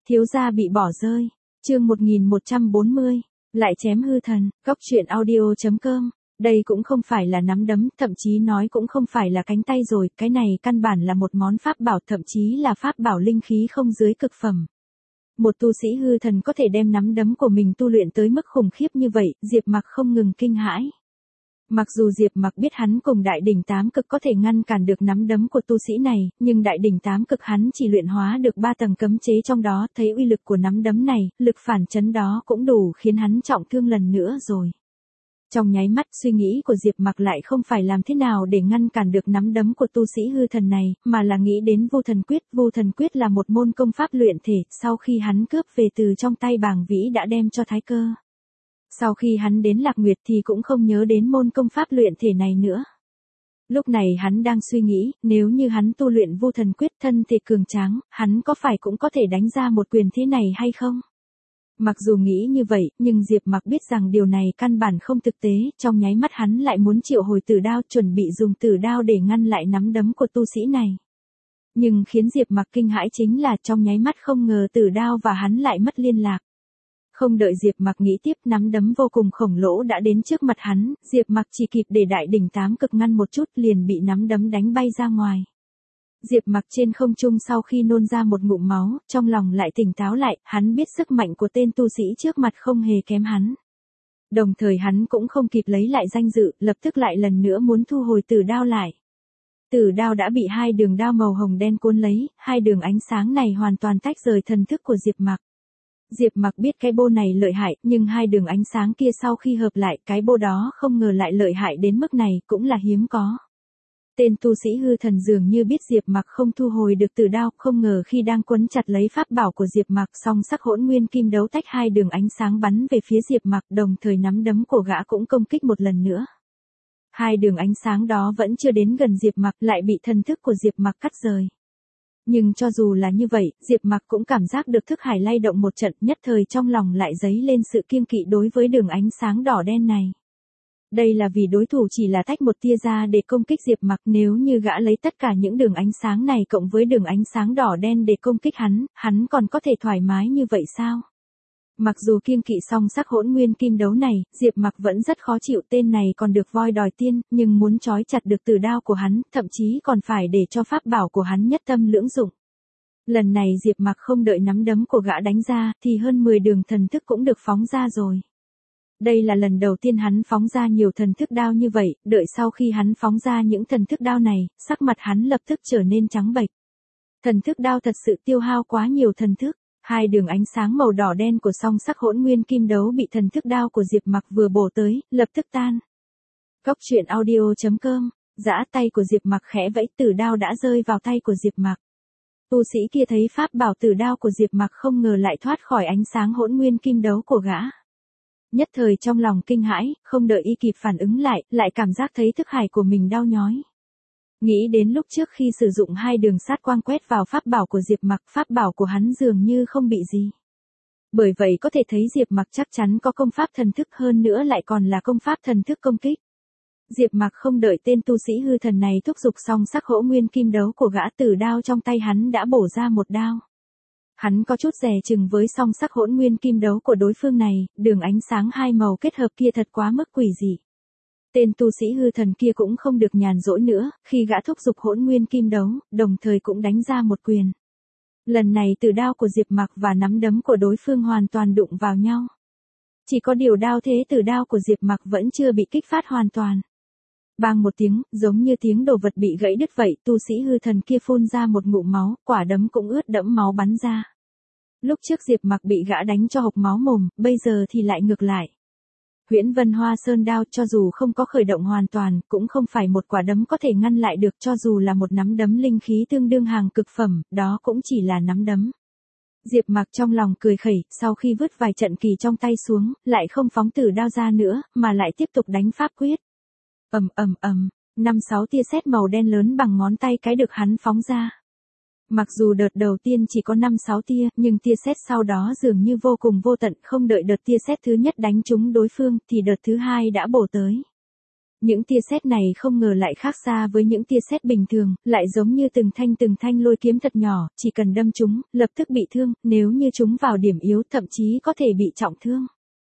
Thiếu gia bị bỏ rơi. Chương 1140. Lại chém hư thần. Góc truyện audio.com. Đây cũng không phải là nắm đấm, thậm chí nói cũng không phải là cánh tay rồi, cái này căn bản là một món pháp bảo, thậm chí là pháp bảo linh khí không dưới cực phẩm. Một tu sĩ hư thần có thể đem nắm đấm của mình tu luyện tới mức khủng khiếp như vậy, Diệp Mặc không ngừng kinh hãi. Mặc dù Diệp Mặc biết hắn cùng đại đỉnh tám cực có thể ngăn cản được nắm đấm của tu sĩ này, nhưng đại đỉnh tám cực hắn chỉ luyện hóa được 3 tầng cấm chế trong đó, thấy uy lực của nắm đấm này, lực phản chấn đó cũng đủ khiến hắn trọng thương lần nữa rồi. Trong nháy mắt suy nghĩ của Diệp Mặc lại không phải làm thế nào để ngăn cản được nắm đấm của tu sĩ hư thần này, mà là nghĩ đến vô thần quyết. Vô thần quyết là một môn công pháp luyện thể, sau khi hắn cướp về từ trong tay Bàng Vĩ đã đem cho Thái Cơ. Sau khi hắn đến Lạc Nguyệt thì cũng không nhớ đến môn công pháp luyện thể này nữa. Lúc này hắn đang suy nghĩ, nếu như hắn tu luyện vô thần quyết thân thể cường tráng, hắn có phải cũng có thể đánh ra một quyền thế này hay không? Mặc dù nghĩ như vậy, nhưng Diệp Mặc biết rằng điều này căn bản không thực tế, trong nháy mắt hắn lại muốn triệu hồi tử đao, chuẩn bị dùng tử đao để ngăn lại nắm đấm của tu sĩ này. Nhưng khiến Diệp Mặc kinh hãi chính là trong nháy mắt không ngờ tử đao và hắn lại mất liên lạc. Không đợi Diệp Mặc nghĩ tiếp, nắm đấm vô cùng khổng lồ đã đến trước mặt hắn, Diệp Mặc chỉ kịp để đại đỉnh tám cực ngăn một chút liền bị nắm đấm đánh bay ra ngoài. Diệp Mặc trên không trung sau khi nôn ra một ngụm máu, trong lòng lại tỉnh táo lại, hắn biết sức mạnh của tên tu sĩ trước mặt không hề kém hắn. Đồng thời hắn cũng không kịp lấy lại danh dự, lập tức lại lần nữa muốn thu hồi tử đao lại. Tử đao đã bị 2 đường đao màu hồng đen cuốn lấy, 2 đường ánh sáng này hoàn toàn tách rời thần thức của Diệp Mặc. Diệp Mặc biết cái bô này lợi hại, nhưng 2 đường ánh sáng kia sau khi hợp lại, cái bô đó không ngờ lại lợi hại đến mức này, cũng là hiếm có. Tên tu sĩ hư thần dường như biết Diệp Mặc không thu hồi được tử đao, không ngờ khi đang quấn chặt lấy pháp bảo của Diệp Mặc, song sắc hỗn nguyên kim đấu tách 2 đường ánh sáng bắn về phía Diệp Mặc, đồng thời nắm đấm của gã cũng công kích một lần nữa. 2 đường ánh sáng đó vẫn chưa đến gần Diệp Mặc, lại bị thần thức của Diệp Mặc cắt rời. Nhưng cho dù là như vậy, Diệp Mặc cũng cảm giác được thức hải lay động một trận, nhất thời trong lòng lại dấy lên sự kiêng kỵ đối với đường ánh sáng đỏ đen này. Đây là vì đối thủ chỉ là tách một tia ra để công kích Diệp Mặc, nếu như gã lấy tất cả những đường ánh sáng này cộng với đường ánh sáng đỏ đen để công kích hắn còn có thể thoải mái như vậy sao? Mặc dù kiêng kỵ song sắc hỗn nguyên kim đấu này, Diệp Mặc vẫn rất khó chịu, tên này còn được voi đòi tiên, nhưng muốn trói chặt được tử đao của hắn, thậm chí còn phải để cho pháp bảo của hắn nhất tâm lưỡng dụng. Lần này Diệp Mặc không đợi nắm đấm của gã đánh ra, thì hơn 10 đường thần thức cũng được phóng ra rồi. Đây là lần đầu tiên hắn phóng ra nhiều thần thức đao như vậy, đợi sau khi hắn phóng ra những thần thức đao này, sắc mặt hắn lập tức trở nên trắng bệch. Thần thức đao thật sự tiêu hao quá nhiều thần thức. 2 đường ánh sáng màu đỏ đen của song sắc hỗn nguyên kim đấu bị thần thức đao của Diệp Mặc vừa bổ tới, lập tức tan. Góc truyện audio.com. Giã tay của Diệp Mặc khẽ vẫy, tử đao đã rơi vào tay của Diệp Mặc. Tu sĩ kia thấy pháp bảo tử đao của Diệp Mặc không ngờ lại thoát khỏi ánh sáng hỗn nguyên kim đấu của gã. Nhất thời trong lòng kinh hãi, không đợi y kịp phản ứng lại cảm giác thấy thức hải của mình đau nhói. Nghĩ đến lúc trước khi sử dụng 2 đường sát quang quét vào pháp bảo của Diệp Mặc, pháp bảo của hắn dường như không bị gì. Bởi vậy có thể thấy Diệp Mặc chắc chắn có công pháp thần thức, hơn nữa lại còn là công pháp thần thức công kích. Diệp Mặc không đợi tên tu sĩ hư thần này thúc giục xong sắc hỗn nguyên kim đấu của gã, tử đao trong tay hắn đã bổ ra một đao. Hắn có chút dè chừng với song sắc hỗn nguyên kim đấu của đối phương này, đường ánh sáng 2 màu kết hợp kia thật quá mức quỷ dị. Tên tu sĩ hư thần kia cũng không được nhàn rỗi nữa, khi gã thúc giục hỗn nguyên kim đấu, đồng thời cũng đánh ra một quyền. Lần này tử đao của Diệp Mặc và nắm đấm của đối phương hoàn toàn đụng vào nhau. Chỉ có điều đao thế tử đao của Diệp Mặc vẫn chưa bị kích phát hoàn toàn. Bang một tiếng, giống như tiếng đồ vật bị gãy đứt vậy, tu sĩ hư thần kia phun ra một ngụm máu, quả đấm cũng ướt đẫm máu bắn ra. Lúc trước Diệp Mặc bị gã đánh cho hộc máu mồm, bây giờ thì lại ngược lại. Huyễn Vân Hoa Sơn đao cho dù không có khởi động hoàn toàn, cũng không phải một quả đấm có thể ngăn lại được, cho dù là một nắm đấm linh khí tương đương hàng cực phẩm, đó cũng chỉ là nắm đấm. Diệp Mặc trong lòng cười khẩy, sau khi vứt vài trận kỳ trong tay xuống, lại không phóng tử đao ra nữa, mà lại tiếp tục đánh pháp quyết. 5-6 tia sét màu đen lớn bằng ngón tay cái được hắn phóng ra. Mặc dù đợt đầu tiên chỉ có 5-6 tia, nhưng tia sét sau đó dường như vô cùng vô tận, không đợi đợt tia sét thứ nhất đánh trúng đối phương, thì đợt thứ hai đã bổ tới. Những tia sét này không ngờ lại khác xa với những tia sét bình thường, lại giống như từng thanh lôi kiếm thật nhỏ, chỉ cần đâm chúng, lập tức bị thương, nếu như chúng vào điểm yếu thậm chí có thể bị trọng thương.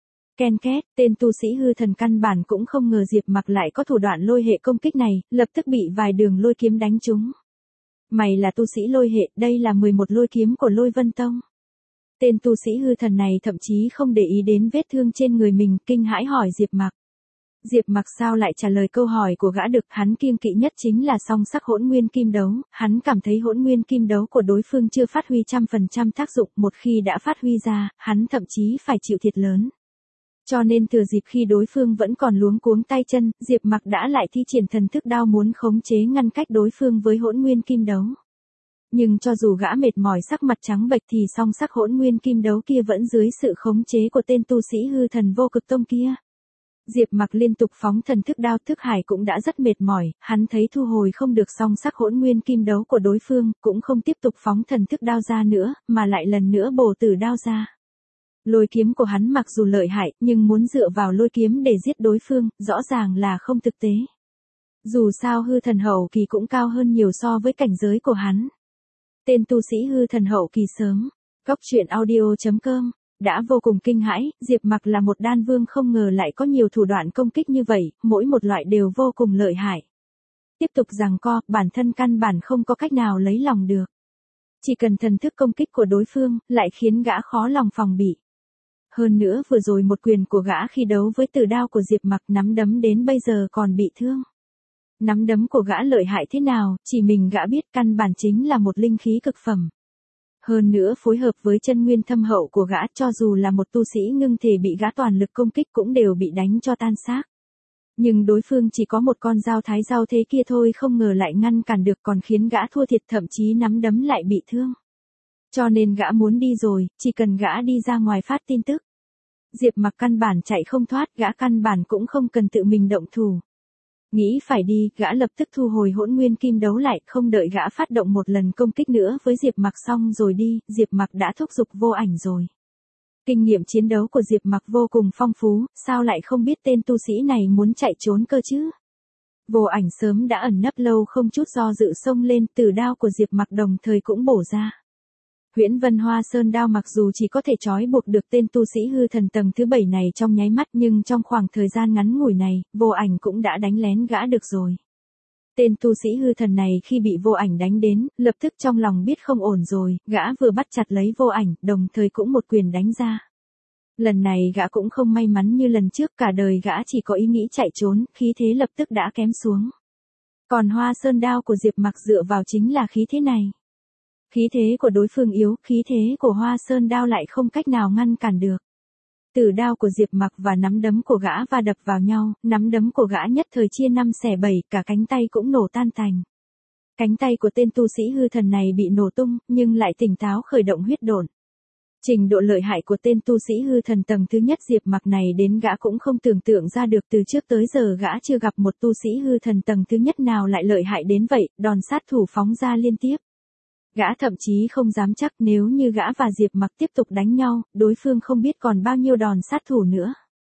Ken két, tên tu sĩ hư thần căn bản cũng không ngờ Diệp Mặc lại có thủ đoạn lôi hệ công kích này, lập tức bị vài đường lôi kiếm đánh trúng. Mày là tu sĩ lôi hệ, đây là 11 lôi kiếm của Lôi Vân Tông. Tên tu sĩ hư thần này thậm chí không để ý đến vết thương trên người mình, kinh hãi hỏi Diệp Mặc. Diệp Mặc sao lại trả lời câu hỏi của gã được, hắn kiêng kỵ nhất chính là song sắc hỗn nguyên kim đấu, hắn cảm thấy hỗn nguyên kim đấu của đối phương chưa phát huy 100% tác dụng, một khi đã phát huy ra, hắn thậm chí phải chịu thiệt lớn. Cho nên thừa dịp khi đối phương vẫn còn luống cuống tay chân, Diệp Mặc đã lại thi triển thần thức đao muốn khống chế ngăn cách đối phương với hỗn nguyên kim đấu. Nhưng cho dù gã mệt mỏi sắc mặt trắng bệch thì song sắc hỗn nguyên kim đấu kia vẫn dưới sự khống chế của tên tu sĩ hư thần vô cực tông kia. Diệp Mặc liên tục phóng thần thức đao, thức hải cũng đã rất mệt mỏi, hắn thấy thu hồi không được song sắc hỗn nguyên kim đấu của đối phương, cũng không tiếp tục phóng thần thức đao ra nữa, mà lại lần nữa bổ tử đao ra. Lôi kiếm của hắn mặc dù lợi hại, nhưng muốn dựa vào lôi kiếm để giết đối phương, rõ ràng là không thực tế. Dù sao hư thần hậu kỳ cũng cao hơn nhiều so với cảnh giới của hắn. Tên tu sĩ hư thần hậu kỳ sớm, Góc Truyện Audio.com, đã vô cùng kinh hãi, Diệp Mặc là một đan vương không ngờ lại có nhiều thủ đoạn công kích như vậy, mỗi một loại đều vô cùng lợi hại. Tiếp tục giằng co, bản thân căn bản không có cách nào lấy lòng được. Chỉ cần thần thức công kích của đối phương, lại khiến gã khó lòng phòng bị. Hơn nữa vừa rồi một quyền của gã khi đấu với tử đao của Diệp Mặc nắm đấm đến bây giờ còn bị thương. Nắm đấm của gã lợi hại thế nào, chỉ mình gã biết, căn bản chính là một linh khí cực phẩm. Hơn nữa phối hợp với chân nguyên thâm hậu của gã, cho dù là một tu sĩ ngưng thể bị gã toàn lực công kích cũng đều bị đánh cho tan xác. Nhưng đối phương chỉ có một con dao thái dao thế kia thôi, không ngờ lại ngăn cản được, còn khiến gã thua thiệt, thậm chí nắm đấm lại bị thương. Cho nên gã muốn đi rồi, chỉ cần gã đi ra ngoài phát tin tức. Diệp Mặc căn bản chạy không thoát, gã căn bản cũng không cần tự mình động thủ. Nghĩ phải đi, gã lập tức thu hồi hỗn nguyên kim đấu lại, không đợi gã phát động một lần công kích nữa với Diệp Mặc xong rồi đi, Diệp Mặc đã thúc giục vô ảnh rồi. Kinh nghiệm chiến đấu của Diệp Mặc vô cùng phong phú, sao lại không biết tên tu sĩ này muốn chạy trốn cơ chứ? Vô ảnh sớm đã ẩn nấp lâu, không chút do dự xông lên, tử đao của Diệp Mặc đồng thời cũng bổ ra. Huyễn Vân Hoa Sơn đao mặc dù chỉ có thể trói buộc được tên tu sĩ hư thần tầng thứ 7 này trong nháy mắt, nhưng trong khoảng thời gian ngắn ngủi này, vô ảnh cũng đã đánh lén gã được rồi. Tên tu sĩ hư thần này khi bị vô ảnh đánh đến, lập tức trong lòng biết không ổn rồi, gã vừa bắt chặt lấy vô ảnh, đồng thời cũng một quyền đánh ra. Lần này gã cũng không may mắn như lần trước, cả đời gã chỉ có ý nghĩ chạy trốn, khí thế lập tức đã kém xuống. Còn Hoa Sơn đao của Diệp Mặc dựa vào chính là khí thế này. Khí thế của đối phương yếu, khí thế của Hoa Sơn đao lại không cách nào ngăn cản được. Tử đao của Diệp Mặc và nắm đấm của gã va đập vào nhau, nắm đấm của gã nhất thời chia 5 xẻ 7, cả cánh tay cũng nổ tan tành. Cánh tay của tên tu sĩ hư thần này bị nổ tung, nhưng lại tỉnh táo khởi động huyết độn. Trình độ lợi hại của tên tu sĩ hư thần tầng thứ nhất Diệp Mặc này đến gã cũng không tưởng tượng ra được, từ trước tới giờ gã chưa gặp một tu sĩ hư thần tầng thứ nhất nào lại lợi hại đến vậy, đòn sát thủ phóng ra liên tiếp. Gã thậm chí không dám chắc nếu như gã và Diệp Mặc tiếp tục đánh nhau, đối phương không biết còn bao nhiêu đòn sát thủ nữa.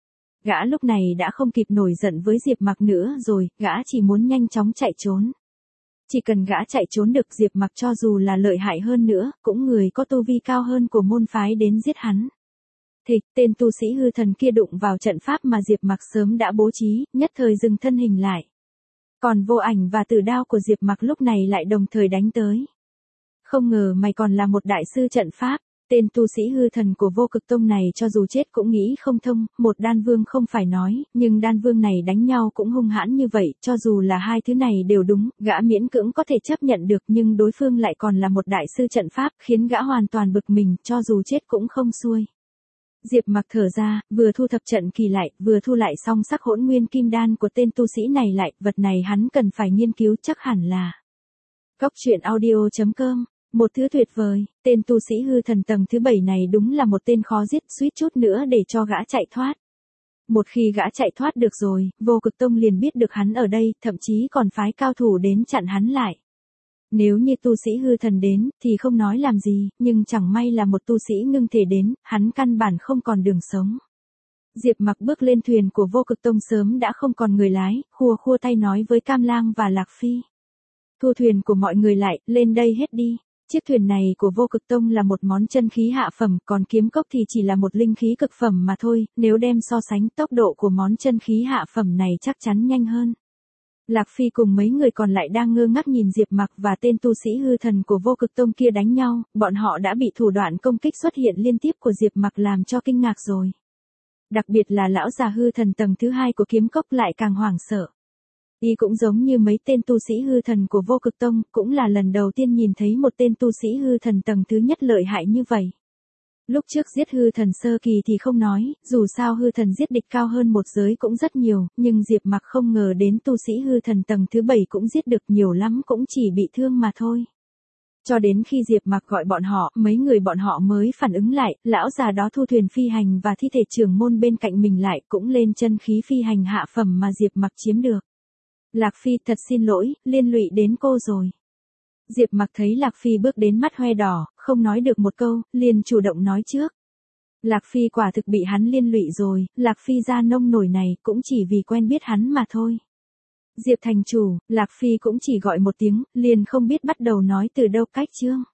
Gã lúc này đã không kịp nổi giận với Diệp Mặc nữa rồi, gã chỉ muốn nhanh chóng chạy trốn. Chỉ cần gã chạy trốn được, Diệp Mặc cho dù là lợi hại hơn nữa, cũng người có tu vi cao hơn của môn phái đến giết hắn. Thịch, tên tu sĩ hư thần kia đụng vào trận pháp mà Diệp Mặc sớm đã bố trí, nhất thời dừng thân hình lại. Còn vô ảnh và tử đao của Diệp Mặc lúc này lại đồng thời đánh tới. Không ngờ mày còn là một đại sư trận pháp, tên tu sĩ hư thần của vô cực tông này cho dù chết cũng nghĩ không thông, một đan vương không phải nói, nhưng đan vương này đánh nhau cũng hung hãn như vậy, cho dù là hai thứ này đều đúng, gã miễn cưỡng có thể chấp nhận được, nhưng đối phương lại còn là một đại sư trận pháp, khiến gã hoàn toàn bực mình, cho dù chết cũng không xuôi. Diệp Mặc thở ra, vừa thu thập trận kỳ lại, vừa thu lại song sắc hỗn nguyên kim đan của tên tu sĩ này lại, vật này hắn cần phải nghiên cứu, chắc hẳn là. Góc Truyện Audio.com, một thứ tuyệt vời, tên tu sĩ hư thần tầng thứ 7 này đúng là một tên khó giết, suýt chút nữa để cho gã chạy thoát. Một khi gã chạy thoát được rồi, vô cực tông liền biết được hắn ở đây, thậm chí còn phái cao thủ đến chặn hắn lại. Nếu như tu sĩ hư thần đến, thì không nói làm gì, nhưng chẳng may là một tu sĩ ngưng thể đến, hắn căn bản không còn đường sống. Diệp Mặc bước lên thuyền của Vô Cực Tông sớm đã không còn người lái, khua khua tay nói với Cam Lang và Lạc Phi. Thu thuyền của mọi người lại, lên đây hết đi. Chiếc thuyền này của Vô Cực Tông là một món chân khí hạ phẩm, còn kiếm cốc thì chỉ là một linh khí cực phẩm mà thôi, nếu đem so sánh tốc độ của món chân khí hạ phẩm này chắc chắn nhanh hơn. Lạc Phi cùng mấy người còn lại đang ngơ ngác nhìn Diệp Mặc và tên tu sĩ hư thần của Vô Cực Tông kia đánh nhau, bọn họ đã bị thủ đoạn công kích xuất hiện liên tiếp của Diệp Mặc làm cho kinh ngạc rồi. Đặc biệt là lão già hư thần tầng thứ 2 của kiếm cốc lại càng hoảng sợ. Y cũng giống như mấy tên tu sĩ hư thần của Vô Cực Tông, cũng là lần đầu tiên nhìn thấy một tên tu sĩ hư thần tầng thứ nhất lợi hại như vậy. Lúc trước giết hư thần sơ kỳ thì không nói, dù sao hư thần giết địch cao hơn một giới cũng rất nhiều, nhưng Diệp Mặc không ngờ đến tu sĩ hư thần tầng thứ 7 cũng giết được, nhiều lắm cũng chỉ bị thương mà thôi. Cho đến khi Diệp Mặc gọi bọn họ, mấy người bọn họ mới phản ứng lại, lão già đó thu thuyền phi hành và thi thể trưởng môn bên cạnh mình lại cũng lên chân khí phi hành hạ phẩm mà Diệp Mặc chiếm được. Lạc Phi, thật xin lỗi, liên lụy đến cô rồi. Diệp Mặc thấy Lạc Phi bước đến mắt hoe đỏ, không nói được một câu, liền chủ động nói trước. Lạc Phi quả thực bị hắn liên lụy rồi, Lạc Phi ra nông nổi này cũng chỉ vì quen biết hắn mà thôi. Diệp thành chủ, Lạc Phi cũng chỉ gọi một tiếng, liền không biết bắt đầu nói từ đâu cách chương.